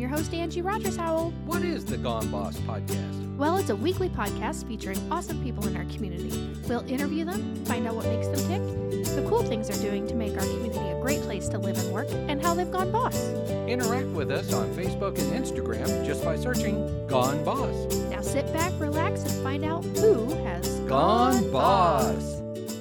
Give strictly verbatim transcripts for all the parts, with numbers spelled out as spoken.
your host, Angie Rogers Howell. What is the Gone Boss podcast? Well, it's a weekly podcast featuring awesome people in our community. We'll interview them, find out what makes them tick, the cool things they're doing to make our community a great place to live and work, and how they've gone boss. Interact with us on Facebook and Instagram just by searching Gone Boss. Now sit back, relax, and find out who has Gone, gone Boss. boss.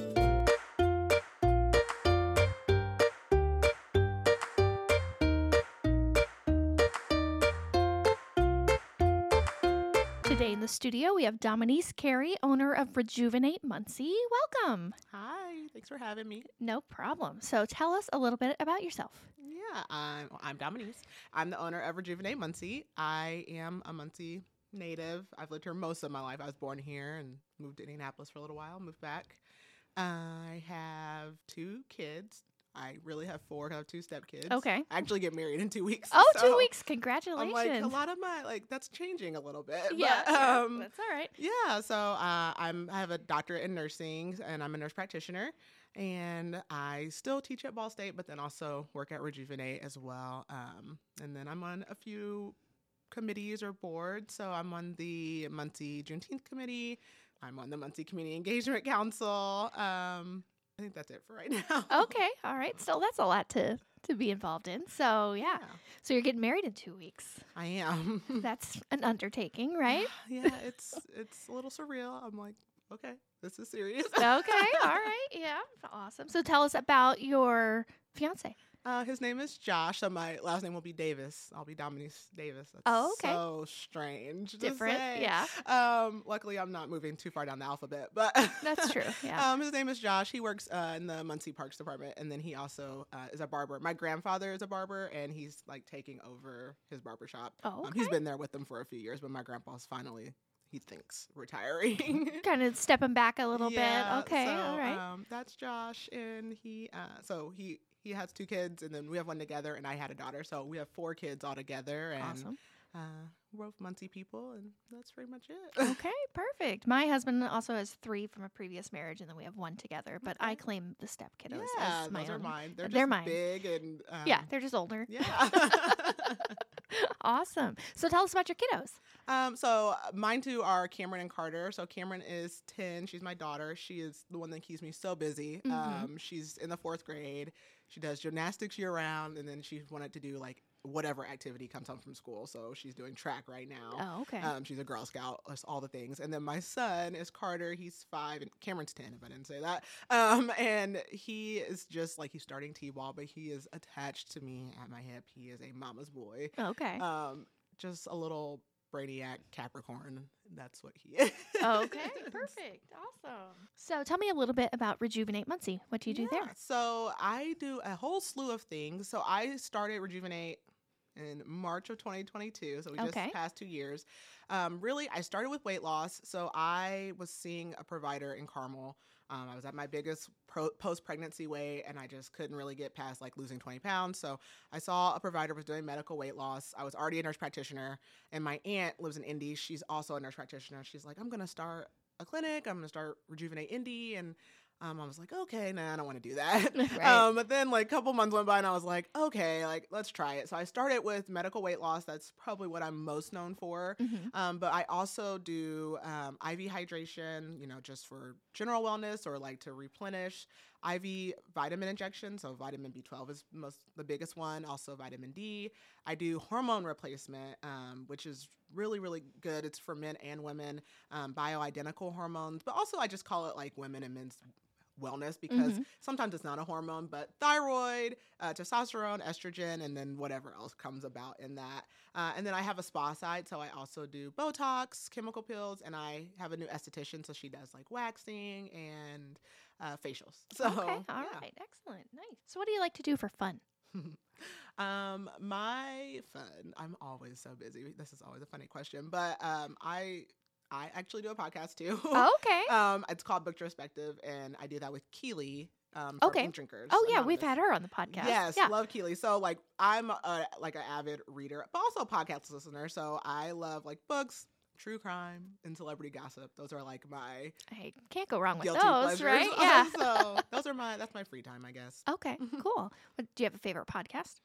Today in the studio, we have Dominice Carey, owner of Rejuvenate Muncie. Welcome. Hi, thanks for having me. No problem. So tell us a little bit about yourself. Yeah, I'm, I'm Dominice. I'm the owner of Rejuvenate Muncie. I am a Muncie native. I've lived here most of my life. I was born here and moved to Indianapolis for a little while, moved back. I have two kids. I really have four. I have two stepkids. Okay. I actually get married in two weeks. Oh, so two weeks. Congratulations. I'm like, a lot of my, like, that's changing a little bit. Yeah, but, um, that's all right. Yeah, so uh, I'm I have a doctorate in nursing, and I'm a nurse practitioner, and I still teach at Ball State, but then also work at Rejuvenate as well. Um, and then I'm on a few committees or boards. So I'm on the Muncie Juneteenth Committee. I'm on the Muncie Community Engagement Council. Um, I think that's it for right now. Okay, all right. So that's a lot to, to be involved in. So, yeah. Yeah, So you're getting married in two weeks. I am. That's an undertaking, right? Yeah, it's it's a little surreal. I'm like, okay, this is serious. Okay, all right. Yeah, awesome. So tell us about your fiance. Uh, his name is Josh, so my last name will be Davis. I'll be Dominice Davis. That's Oh, okay. so strange. to Different, say. yeah. Um, luckily, I'm not moving too far down the alphabet, but That's true, yeah. Um, his name is Josh. He works uh, in the Muncie Parks Department, and then he also uh, is a barber. My grandfather is a barber, and he's like taking over his barber shop. Oh, Um, he's okay. been there with them for a few years, but my grandpa's finally, he thinks, retiring. Kind of stepping back a little Yeah, bit. Okay, so, all right. Um, that's Josh, and he. Uh, so he he has two kids, and then we have one together, and I had a daughter, so we have four kids all together, and Awesome. uh, we're both Muncie people, and that's pretty much it. Okay, perfect. My husband also has three from a previous marriage, and then we have one together. But I Okay. claim the step kiddos yeah, as my those own. are mine. They're, They're just mine. big and um, Yeah, they're just older. yeah. Awesome. So tell us about your kiddos. Um, so uh, mine two are Cameron and Carter. So Cameron is ten. She's my daughter. She is the one that keeps me so busy. Mhm. Um, she's in the fourth grade. She does gymnastics year round, and then she wanted to do like whatever activity comes home from school. So she's doing track right now. Oh, okay. Um, she's a Girl Scout, just all the things. And then my son is Carter. He's five, and Cameron's ten, if I didn't say that. Um, and he is just like, he's starting T-ball, but he is attached to me at my hip. He is a mama's boy. okay. Um, just a little brainiac Capricorn. That's what he is. Okay, perfect. Awesome. So tell me a little bit about Rejuvenate Muncie. What do you do Yeah, there? So I do a whole slew of things. So I started Rejuvenate in March of twenty twenty-two. So we just Okay. passed two years. Um, really, I started with weight loss. So I was seeing a provider in Carmel. Um, I was at my biggest pro- post-pregnancy weight, and I just couldn't really get past like losing twenty pounds. So I saw a provider was doing medical weight loss. I was already a nurse practitioner, and my aunt lives in Indy. She's also a nurse practitioner. She's like, I'm going to start a clinic. I'm going to start Rejuvenate Indy. And Um, I was like, okay, nah, I don't want to do that. Right. Um, but then like a couple months went by and I was like, okay, like let's try it. So I started with medical weight loss. That's probably what I'm most known for. Mhm. Um, but I also do um, I V hydration, you know, just for general wellness or like to replenish. I V vitamin injection, so vitamin B twelve is most the biggest one. Also vitamin D. I do hormone replacement, um, which is really really good. It's for men and women, um, bioidentical hormones. But also I just call it like women and men's wellness because Mhm. sometimes it's not a hormone, but thyroid, uh, testosterone, estrogen, and then whatever else comes about in that. Uh, and then I have a spa side, so I also do Botox, chemical pills, and I have a new esthetician, so she does like waxing and uh, facials. So, Okay, all yeah. right, excellent, nice. So what do you like to do for fun? um, my fun. I'm always so busy. This is always a funny question, but um, I I actually do a podcast too. Oh, okay. um, it's called Booktrospective, and I do that with Keely. Um, for Okay. Ink Drinkers. Oh yeah, we've Anonymous. had her on the podcast. Yes, yeah. love Keely. So like I'm a, like an avid reader, but also a podcast listener. So I love like books, true crime, and celebrity gossip. Those are like my I can't go wrong with guilty those, pleasures. right? Yeah. so those are my that's my free time, I guess. Okay, cool. What, do you have a favorite podcast?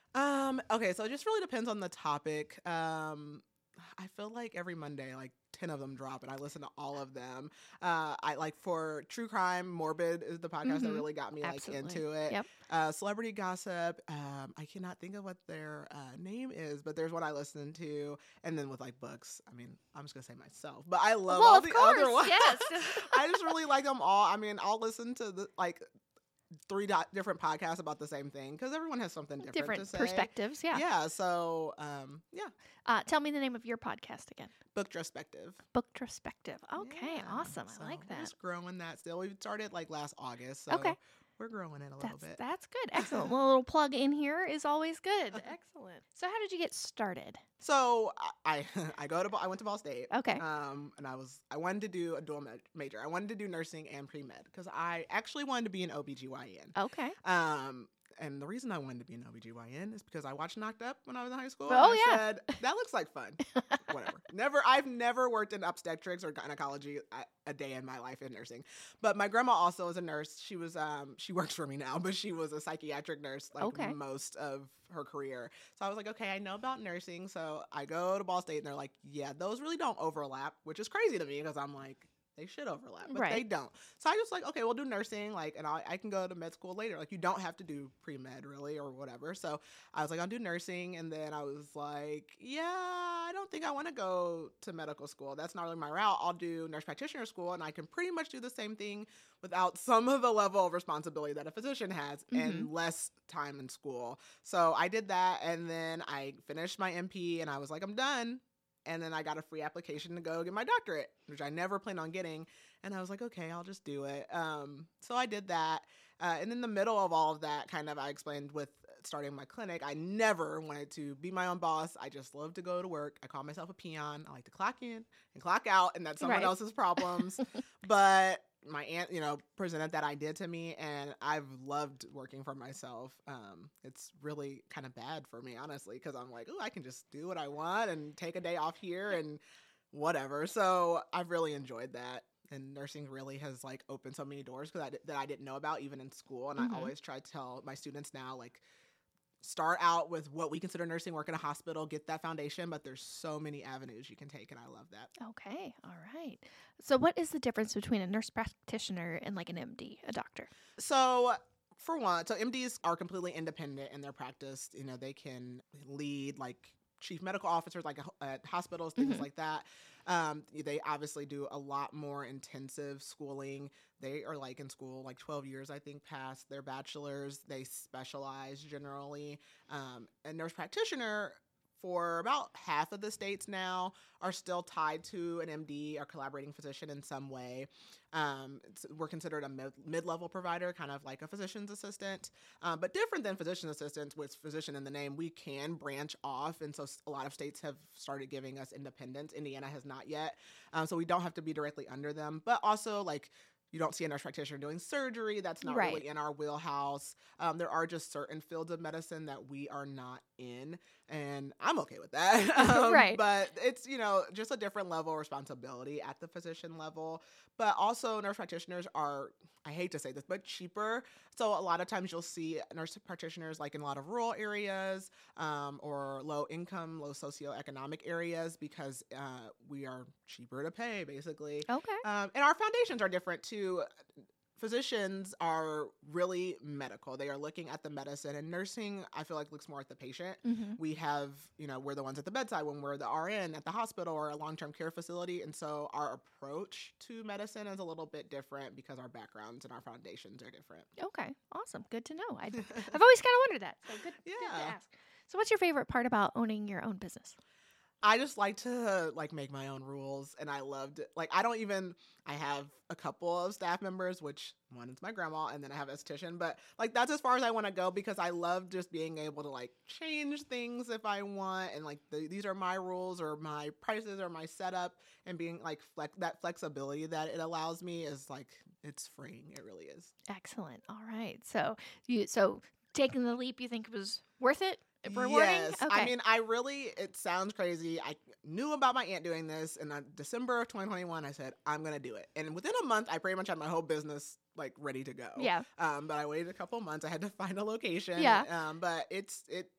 Um, okay, so it just really depends on the topic. Um, I feel like every Monday, like ten of them drop, and I listen to all of them. Uh, I like for true crime, Morbid is the podcast that Mhm. really got me Absolutely. like into it. Yep. Uh, celebrity gossip. Um, I cannot think of what their uh, name is, but there's one I listen to, and then with like books. I mean, I'm just gonna say myself, but I love Well, all of the course, other ones. yes. I just really like them all. I mean, I'll listen to the like three do- different podcasts about the same thing because everyone has something different, Different to say. perspectives. Yeah. Yeah. So, um, yeah, Uh, tell me the name of your podcast again. Booktrospective. Booktrospective. Okay, Yeah, awesome. so I like we're that. just growing that still. We started like last August, so Okay. we're growing it a little That's bit. that's good. Excellent. Well, a little plug in here is always good. Excellent. So, how did you get started? So I I, I go to Ball- I went to Ball State. Okay. Um, and I was I wanted to do a dual ma- major. I wanted to do nursing and pre med because I actually wanted to be an O B G Y N. Okay. Um, and the reason I wanted to be an O B G Y N is because I watched Knocked Up when I was in high school. Oh, and I yeah. said, that looks like fun. Whatever. Never, I've never worked in obstetrics or gynecology a, a day in my life in nursing. But my grandma also is a nurse. She was, um, she works for me now, but she was a psychiatric nurse like Okay. most of her career. So I was like, okay, I know about nursing. So I go to Ball State and they're like, yeah, those really don't overlap, which is crazy to me because I'm like, they should overlap, but Right. they don't. So I just like, okay, we'll do nursing, like, and I, I can go to med school later. Like, you don't have to do pre-med really or whatever. So I was like, I'll do nursing, and then I was like, yeah, I don't think I want to go to medical school. That's not really my route. I'll do nurse practitioner school, and I can pretty much do the same thing without some of the level of responsibility that a physician has and less time in school. So I did that, and then I finished my M P, and I was like, I'm done. And then I got a free application to go get my doctorate, which I never planned on getting. And I was like, okay, I'll just do it. Um, so I did that. Uh, and in the middle of all of that, kind of, I explained with starting my clinic, I never wanted to be my own boss. I just love to go to work. I call myself a peon. I like to clock in and clock out, and that's someone Right. else's problems. But my aunt, you know, presented that idea to me, and I've loved working for myself. Um, it's really kind of bad for me, honestly, because I'm like, oh, I can just do what I want and take a day off here and whatever. So I've really enjoyed that. And nursing really has like opened so many doors because I di- that I didn't know about even in school. And Mhm. I always try to tell my students now, like, start out with what we consider nursing, work in a hospital, get that foundation, but there's so many avenues you can take, and I love that. Okay. All right. So, what is the difference between a nurse practitioner and like an M D, a doctor? So, for one, so M Ds are completely independent in their practice. You know, they can lead like chief medical officers, like at hospitals, things Mhm. like that. Um, they obviously do a lot more intensive schooling. They are like in school like twelve years, I think, past their bachelor's. They specialize generally. Um, a nurse practitioner, for about half of the states now, are still tied to an M D or collaborating physician in some way. Um, it's, we're considered a mid- mid-level provider, kind of like a physician's assistant, um, but different than physician assistants, with physician in the name. We can branch off, and so s- a lot of states have started giving us independence. Indiana has not yet, um, so we don't have to be directly under them. But also, like, you don't see a nurse practitioner doing surgery. That's not Right. really in our wheelhouse. Um, there are just certain fields of medicine that we are not in, and I'm okay with that. um, Right. But it's, you know, just a different level of responsibility at the physician level. But also, nurse practitioners are, I hate to say this, but cheaper. So a lot of times you'll see nurse practitioners like in a lot of rural areas um, or low income, low socioeconomic areas because uh, we are cheaper to pay, basically. Okay. Um, and our foundations are different too. Physicians are really medical. They are looking at the medicine, and nursing, I feel like, looks more at the patient. Mm-hmm. We have, you know, we're the ones at the bedside when we're the R N at the hospital or a long-term care facility. And so our approach to medicine is a little bit different because our backgrounds and our foundations are different. Okay. Awesome. Good to know. I've, I've always kind of wondered that. So, good, good to Yeah. ask. So, what's your favorite part about owning your own business? I just like to like make my own rules, and I loved it. Like, I don't even, I have a couple of staff members, which one is my grandma, and then I have an esthetician, but like that's as far as I want to go because I love just being able to like change things if I want, and like the, these are my rules or my prices or my setup, and being like flex that flexibility that it allows me is like, it's freeing. It really is. Excellent. All right. So, you so taking the leap, you think was worth it? Rewarding? Yes. Okay. I mean, I really, it sounds crazy. I knew about my aunt doing this, and in December of twenty twenty-one, I said, I'm going to do it. And within a month, I pretty much had my whole business like ready to go. Yeah. Um, but I waited a couple months. I had to find a location. Yeah. Um, but it's, it,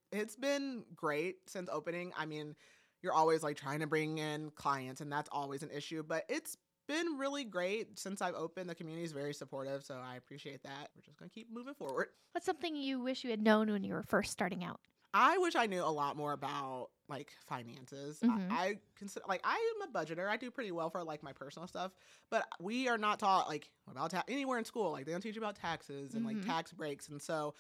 it's been great since opening. I mean, you're always like trying to bring in clients, and that's always an issue, but it's been really great since I've opened. The community is very supportive, so I appreciate that. We're just going to keep moving forward. What's something you wish you had known when you were first starting out? I wish I knew a lot more about like finances. Mhm. I, I consider like I am a budgeter. I do pretty well for like my personal stuff, but we are not taught like about ta- anywhere in school. Like they don't teach you about taxes and Mhm. like tax breaks, and so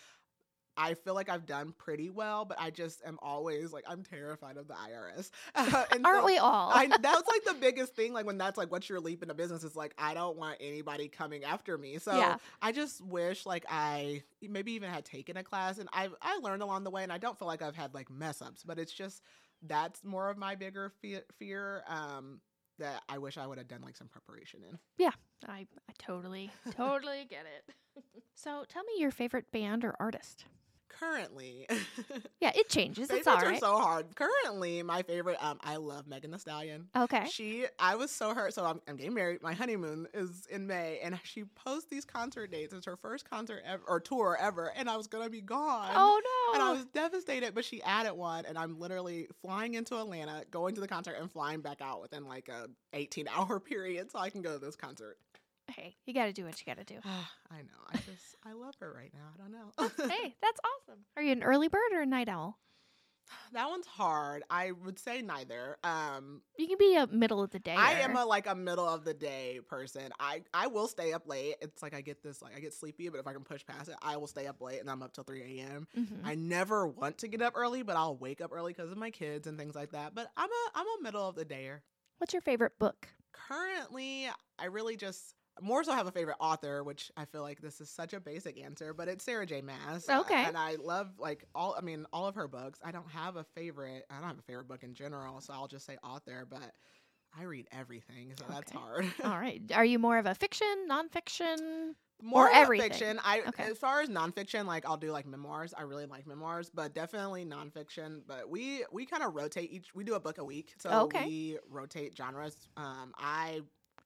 I feel like I've done pretty well, but I just am always like I'm terrified of the I R S. Uh, and Aren't so we all? I, that's like the biggest thing. Like when that's like what's your leap into business is like I don't want anybody coming after me. So Yeah. I just wish like I maybe even had taken a class, and I I learned along the way, and I don't feel like I've had like mess ups, but it's just that's more of my bigger fear. fear um, that I wish I would have done like some preparation in. I, I totally, totally get it. So tell me your favorite band or artist. Currently, Yeah, it changes. favorites It's all are right. so hard. Currently, my favorite, um, I love Megan Thee Stallion. Okay. She, I was so hurt. So I'm, I'm getting married. My honeymoon is in May, and she posts these concert dates. It's her first concert ever, or tour ever, and I was gonna be gone. Oh no. And I was devastated, but she added one, and I'm literally flying into Atlanta, going to the concert, and flying back out within like a eighteen hour period, so I can go to this concert. Hey, you got to do what you got to do. I know. I just, I love her right now. I don't know. Hey, that's awesome. Are you an early bird or a night owl? That one's hard. I would say neither. Um, You can be a middle of the day. I am a like a middle of the day person. I I will stay up late. It's like I get this like I get sleepy, but if I can push past it, I will stay up late, and I'm up till three a.m. Mhm. I never want to get up early, but I'll wake up early because of my kids and things like that. But I'm a I'm a middle of the dayer. What's your favorite book? Currently, I really just more so have a favorite author, which I feel like this is such a basic answer, but it's Sarah J. Maas. Uh, Okay. and I love like all, I mean, all of her books. I don't have a favorite. I don't have a favorite book in general, so I'll just say author, but I read everything, so that's Okay. hard. All right. Are you more of a fiction, nonfiction? More Or of everything. fiction. I Okay. as far as nonfiction, like I'll do like memoirs. I really like memoirs, but definitely nonfiction. But we we kind of rotate each. We do a book a week, so Okay. we rotate genres. Um, I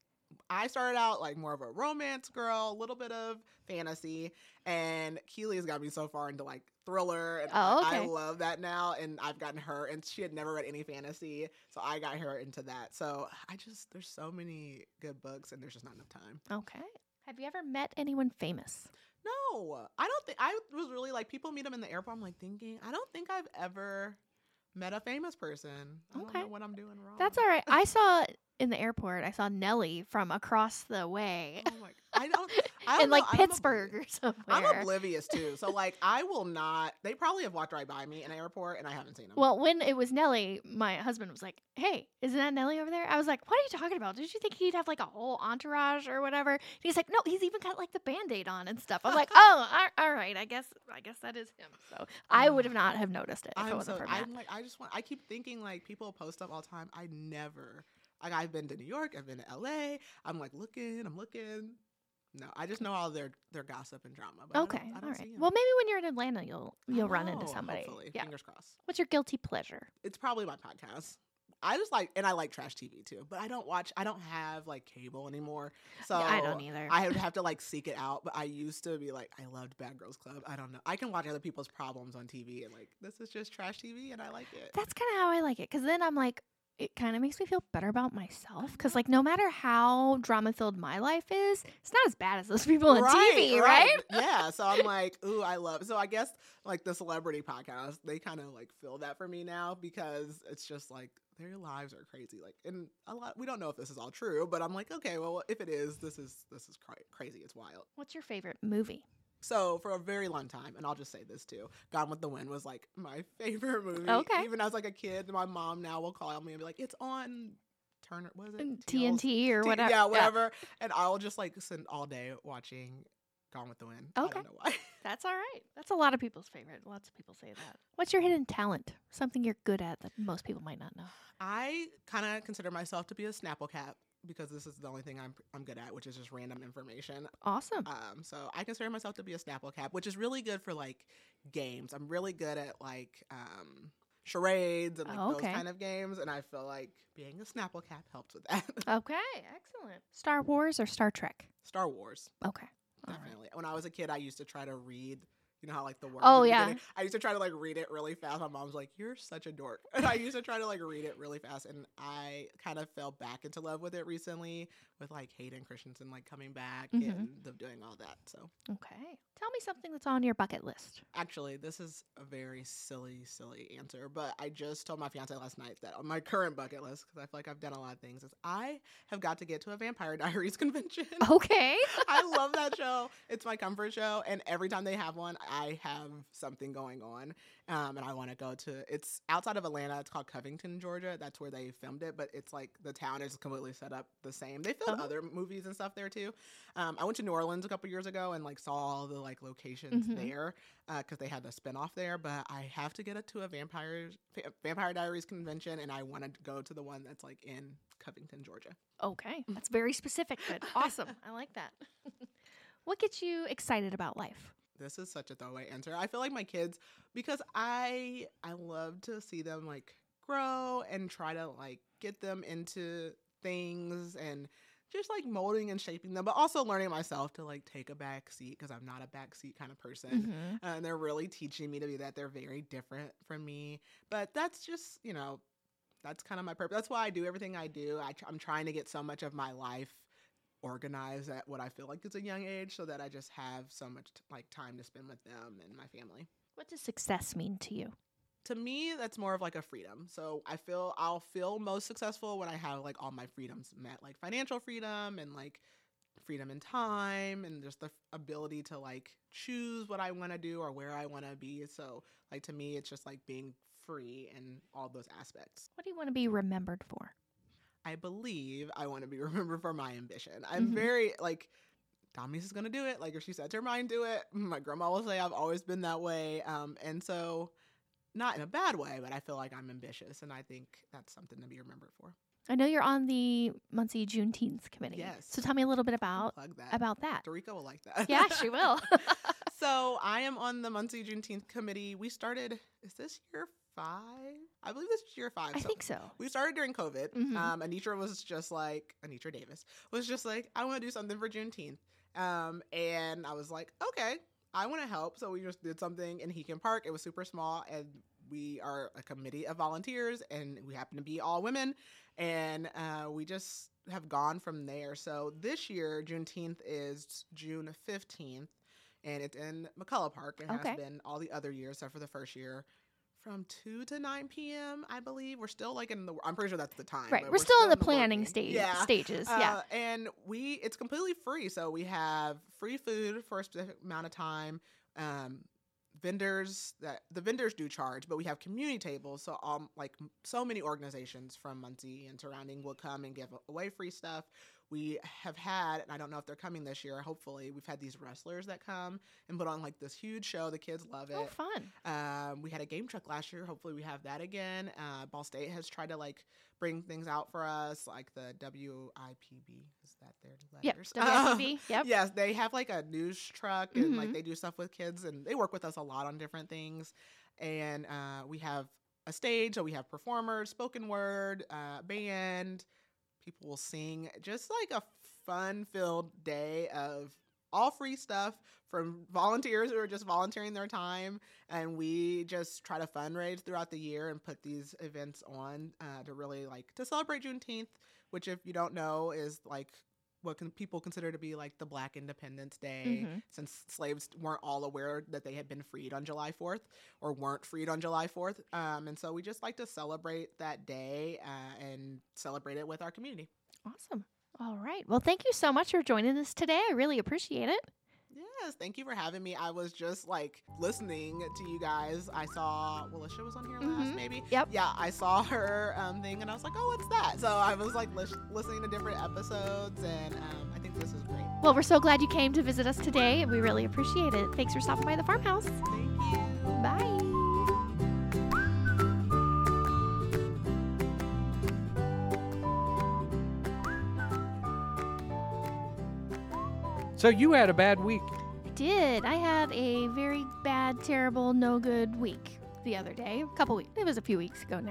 I started out like more of a romance girl, a little bit of fantasy, and Keely has got me so far into like thriller, and Oh, I, I okay. love that now. And I've gotten her, and she had never read any fantasy, so I got her into that. So I just there's so many good books, and there's just not enough time. Okay. Have you ever met anyone famous? No, I don't think I was really like people meet them in the airport. I'm like thinking, I don't think I've ever met a famous person. I Okay. don't know what I'm doing wrong. That's all right. I saw in the airport, I saw Nelly from across the way Oh my, I don't. I don't in like know, I'm Pittsburgh or somewhere. I'm oblivious too. So like I will not. They probably have walked right by me in an airport, and I haven't seen them. Well, when it was Nelly, my husband was like, "Hey, isn't that Nelly over there?" I was like, "What are you talking about? Did you think he'd have like a whole entourage or whatever?" And he's like, "No, he's even got like the Band-Aid on and stuff." I'm like, "Oh, all- all right. I guess I guess that is him." So I would have not have noticed it if it I'm wasn't so. for Matt. I'm like. I just want. I keep thinking like people post up all the time. I never. Like I've been to New York. I've been to L A. I'm like looking. I'm looking. No, I just know all their their gossip and drama. But Okay, I don't, I all don't right. see 'em. Well, maybe when you're in Atlanta, you'll I you'll run into know, somebody. Hopefully, Yeah. fingers crossed. What's your guilty pleasure? It's probably my podcast. I just like, and I like trash T V too, but I don't watch, I don't have like cable anymore. So I don't either. I would have to like seek it out. But I used to be like, I loved Bad Girls Club. I don't know. I can watch other people's problems on T V and like, this is just trash T V and I like it. That's kind of how I like it. Because then I'm like, it kind of makes me feel better about myself. Because like, no matter how drama filled my life is, it's not as bad as those people on T V, right? Yeah. So I'm like, ooh, I love it. So I guess like the celebrity podcast, they kind of like fill that for me now because it's just like their lives are crazy. Like, and a lot, we don't know if this is all true, but I'm like, okay, well, if it is, this is, this is cra- crazy. It's wild. What's your favorite movie? So for a very long time, and I'll just say this too, Gone with the Wind was like my favorite movie. Okay. Even as like a kid, my mom now will call me and be like, it's on Turner, was it? T N T or T- whatever. Yeah, whatever. And I'll just like spend all day watching Gone with the Wind. I Okay. don't know why. That's all right. That's a lot of people's favorite. Lots of people say that. What's your hidden talent? Something you're good at that most people might not know. I kind of consider myself to be a Snapple cat because this is the only thing I'm I'm good at, which is just random information. Awesome. Um, so I consider myself to be a Snapple cap, which is really good for like games. I'm really good at like um, charades and like Oh, okay. those kind of games, and I feel like being a Snapple cap helps with that. Okay, excellent. Star Wars or Star Trek? Star Wars, Okay. All right. definitely. When I was a kid, I used to try to read, You know how like the words. Oh, in the yeah. beginning- I used to try to like read it really fast. My mom's like, "You're such a dork," and I used to try to like read it really fast. And I kind of fell back into love with it recently, with like Hayden Christensen like coming back Mhm. and the, doing all that. So Okay. Tell me something that's on your bucket list. actually, this is a very silly, silly answer, but I just told my fiance last night that on my current bucket list, because I feel like I've done a lot of things, is I have got to get to a Vampire Diaries convention. Okay. I love that show. It's my comfort show, and every time they have one, I have something going on, um, and I want to go to. It's outside of Atlanta. It's called Covington, Georgia. That's where they filmed it, but it's like the town is completely set up the same. They filmed Oh. other movies and stuff there too. Um, I went to New Orleans a couple years ago and like saw all the like locations Mhm. there because they had a spinoff there. But I have to get it to a Vampire Vampire Diaries convention, and I want to go to the one that's like in Covington, Georgia. Okay. That's very specific, but awesome. I like that. What gets you excited about life? This is such a throwaway answer. I feel like my kids, because I I love to see them like grow and try to like get them into things and just like molding and shaping them, but also learning myself to like take a back seat because I'm not a back seat kind of person. Mhm. Uh, and they're really teaching me to be that. They're very different from me, but that's just, you know, that's kind of my purpose. That's why I do everything I do. I tr- I'm trying to get so much of my life organized at what I feel like is a young age so that I just have so much t- like time to spend with them and my family. What does success mean to you? To me, that's more of like a freedom. So I feel I'll feel most successful when I have like all my freedoms met, like financial freedom and like freedom in time and just the f- ability to like choose what I want to do or where I want to be. So like to me, it's just like being free in all those aspects. What do you want to be remembered for? I believe I want to be remembered for my ambition. I'm Mhm. very like Tommy's is gonna do it. Like if she sets her mind to it, my grandma will say I've always been that way. Um, and so not in a bad way, but I feel like I'm ambitious, and I think that's something to be remembered for. I know you're on the Muncie Juneteenth committee. Yes. So tell me a little bit about Plug that. about that. Dorica will like that. Yeah, she will. So I am on the Muncie Juneteenth committee. We started. Is this year five? I believe this is year five. I so think so. we started during COVID. Mhm. Um, Anitra was just like, Anitra Davis was just like, I want to do something for Juneteenth. Um, and I was like, okay, I want to help. So we just did something in Heacon Park. It was super small, and we are a committee of volunteers, and we happen to be all women. And uh, we just have gone from there. So this year, Juneteenth is June fifteenth, and it's in McCullough Park. It Okay. has been all the other years, except for the first year. From two to nine p.m., I believe. We're still like in the, I'm pretty sure that's the time. Right. but We're, still in the working. planning stage Yeah. stages. yeah. Uh, and we, it's completely free. So we have free food for a specific amount of time. Um, vendors that the vendors do charge, but we have community tables. So um, like m- so many organizations from Muncie and surrounding will come and give away free stuff. We have had, and I don't know if they're coming this year, hopefully, we've had these wrestlers that come and put on like this huge show. The kids love it. Oh, fun. Um, we had a game truck last year. Hopefully, we have that again. Uh, Ball State has tried to like bring things out for us, like the W I P B. Is that their Yep. letters? W I P B. Yep. Yes, they have like a news truck and like Mhm. they do stuff with kids, and they work with us a lot on different things. And uh, we have a stage, so we have performers, spoken word, uh, band. People will sing. Just like a fun-filled day of all free stuff from volunteers who are just volunteering their time, and we just try to fundraise throughout the year and put these events on uh, to really like to celebrate Juneteenth, which if you don't know is like what can people consider to be like the Black Independence Day, Mhm. since slaves weren't all aware that they had been freed on July fourth or weren't freed on July fourth. Um, and so we just like to celebrate that day uh, and celebrate it with our community. Awesome. All right. Well, thank you so much for joining us today. I really appreciate it. Yes, thank you for having me. I was just like listening to you guys. I saw well, Alicia was on here last, Mhm. maybe. Yep. Yeah, I saw her um, thing, and I was like, "Oh, what's that?" So I was like lis- listening to different episodes, and um, I think this is great. Well, we're so glad you came to visit us today, and we really appreciate it. Thanks for stopping by the farmhouse. Thank you. Bye. So you had a bad week. I did. I had a very bad, terrible, no good week the other day. A couple weeks. It was a few weeks ago now.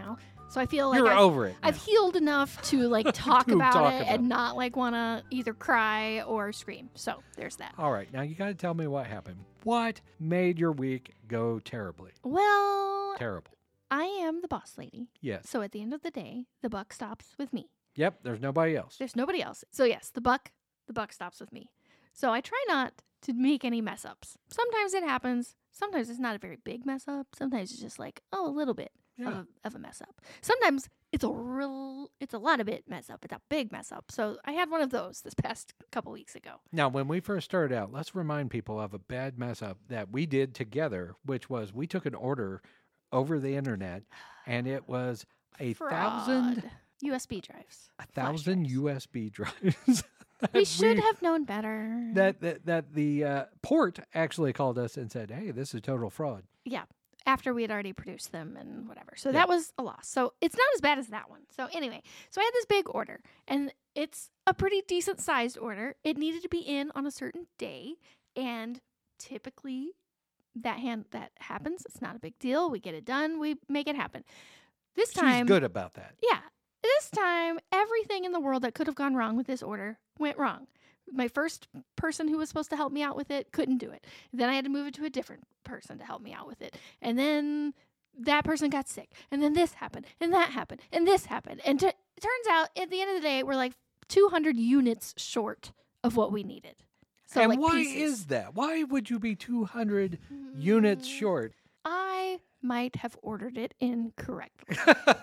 So I feel like You're I've, over it. I've now. healed enough to like talk To about talk it about and it. not like want to either cry or scream. So there's that. All right, now you got to tell me what happened. What made your week go terribly? Well, Terrible. I am the boss lady. Yes. So at the end of the day, the buck stops with me. Yep, there's nobody else. There's nobody else. So yes, the buck, the buck stops with me. So I try not to make any mess ups. Sometimes it happens. Sometimes it's not a very big mess up. Sometimes it's just like, oh, a little bit Yeah. of, a, of a mess up. Sometimes it's a real, it's a lot of bit mess up. It's a big mess up. So I had one of those this past couple weeks ago. Now, when we first started out, let's remind people of a bad mess up that we did together, which was we took an order over the internet, and it was a thousand, Fraud. U S B drives. a Flash thousand drives. U S B drives. that We should have known better. that that, that the uh, port actually called us and said, "Hey, this is total fraud." Yeah. After we had already produced them and whatever. So Yeah. that was a loss. So it's not as bad as that one. So anyway, so I had this big order and it's a pretty decent sized order. It needed to be in on a certain day. And typically that hand that happens. It's not a big deal. We get it done. We make it happen. This She's time, good about that. yeah, this time everything in the world that could have gone wrong with this order went wrong. My first person who was supposed to help me out with it couldn't do it. Then I had to move it to a different person to help me out with it. And then that person got sick. And then this happened. And that happened. And this happened. And t- it turns out at the end of the day, we're like two hundred units short of what we needed. So and like why pieces. is that? Why would you be two hundred units Mm, short? I might have ordered it incorrectly.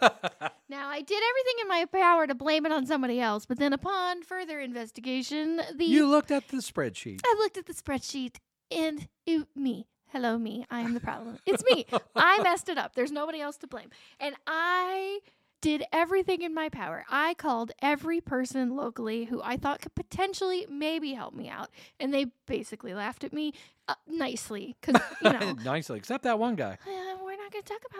Now, I did everything in my power to blame it on somebody else, but then upon further investigation, the You looked at the spreadsheet. I looked at the spreadsheet and it, me. Hello, me. I am the problem. It's me. I messed it up. There's nobody else to blame. And I did everything in my power. I called every person locally who I thought could potentially maybe help me out. And they basically laughed at me uh, nicely because, you know, Nicely, except that one guy. uh, we're not going to talk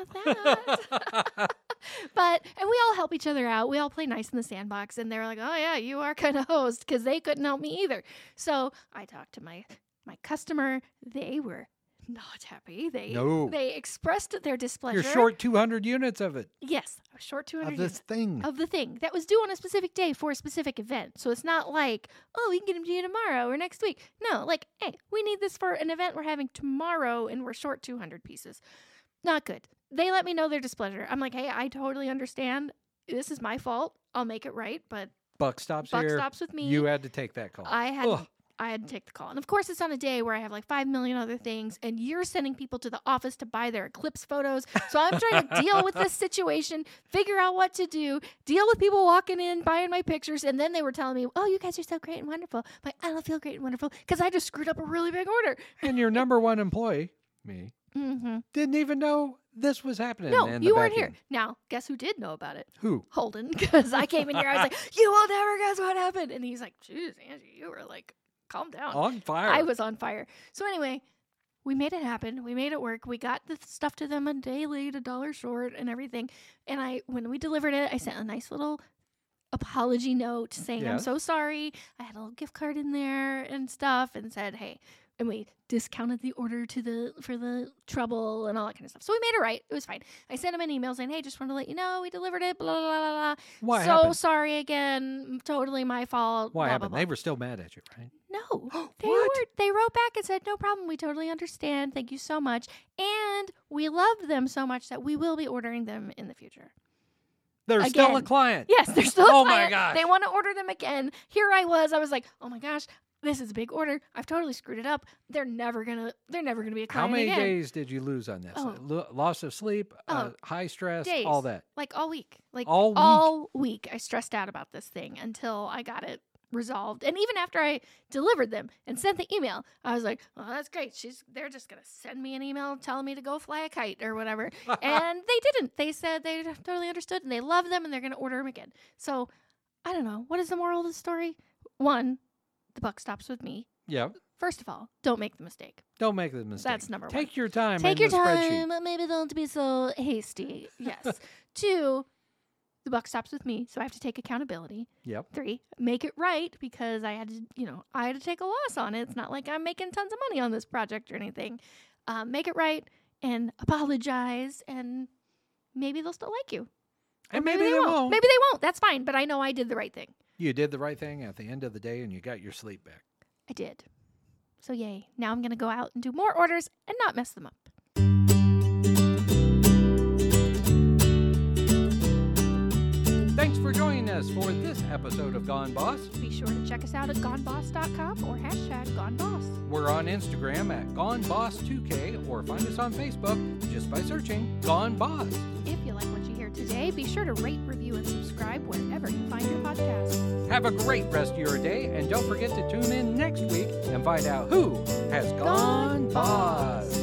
about that. But, and we all help each other out. We all play nice in the sandbox. And they're like, oh, yeah, you are kind of host because they couldn't help me either. So I talked to my my customer. They were not happy. They No. they expressed their displeasure. You're short two hundred units of it, Yes, I was short two hundred of this units thing. of the thing that was due on a specific day for a specific event. So it's not like, oh, we can get them to you tomorrow or next week. No, like, hey, we need this for an event we're having tomorrow and we're short two hundred pieces. Not good. They let me know their displeasure. I'm like, hey, I totally understand. This is my fault. I'll make it right, but Buck stops buck here. stops with me. You had to take that call. I had Ugh. I had to take the call. And of course, it's on a day where I have like five million other things, and you're sending people to the office to buy their eclipse photos. So I'm trying to deal with this situation, figure out what to do, deal with people walking in, buying my pictures. And then they were telling me, oh, you guys are so great and wonderful. I'm like, I don't feel great and wonderful because I just screwed up a really big order. And your number one employee, me, Mm-hmm. didn't even know this was happening. No, in you the weren't back here. end. Now, guess who did know about it? Who? Holden, because I came in here. I was like, you will never guess what happened. And he's like, geez, Angie, you were like, calm down. On fire. I was on fire. So anyway, we made it happen. We made it work. We got the stuff to them a day late, a dollar short, and everything. And I, when we delivered it, I sent a nice little apology note saying, I'm Yes. so sorry. I had a little gift card in there and stuff, and said, hey, and we discounted the order to the for the trouble and all that kind of stuff. So we made it right. It was fine. I sent him an email saying, hey, just wanted to let you know we delivered it. Blah blah blah blah. What so happened? sorry again. Totally my fault. What blah, happened? Blah, They blah. were still mad at you, right? No. They What? were. They wrote back and said, no problem. We totally understand. Thank you so much. And we loved them so much that we will be ordering them in the future. They're still a Again. client. Yes, they're still a Oh my client. gosh. They want to order them again. Here I was. I was like, oh my gosh, this is a big order. I've totally screwed it up. They're never gonna. They're never gonna be a How client many again. days did you lose on this? Oh. Lo- loss of sleep, uh, Oh, high stress, days. all that. Like all week. Like All week? all week. I stressed out about this thing until I got it resolved. And even after I delivered them and sent the email, I was like, "Oh, that's great. She's they're just gonna send me an email telling me to go fly a kite or whatever." And they didn't. They said they totally understood and they love them and they're gonna order them again. So I don't know. What is the moral of the story? One, the buck stops with me. Yeah. First of all, don't make the mistake. Don't make the mistake. That's number one. Take your time. Take in your the spreadsheet. time. Maybe don't be so hasty. Yes. Two, the buck stops with me, so I have to take accountability. Yep. Three, make it right because I had to, you know, I had to take a loss on it. It's not like I'm making tons of money on this project or anything. Um, make it right and apologize, and maybe they'll still like you. And maybe, maybe they, they won't. won't. Maybe they won't. That's fine. But I know I did the right thing. You did the right thing at the end of the day, and you got your sleep back. I did. So yay. Now I'm going to go out and do more orders and not mess them up. Thanks for joining us for this episode of Gone Boss. Be sure to check us out at gone boss dot com or hashtag GoneBoss. We're on Instagram at Gone Boss two K or find us on Facebook just by searching Gone Boss. If you like what you hear today, be sure to rate, review, and subscribe wherever you find your podcast. Have a great rest of your day, and don't forget to tune in next week and find out who has gone, gone boss.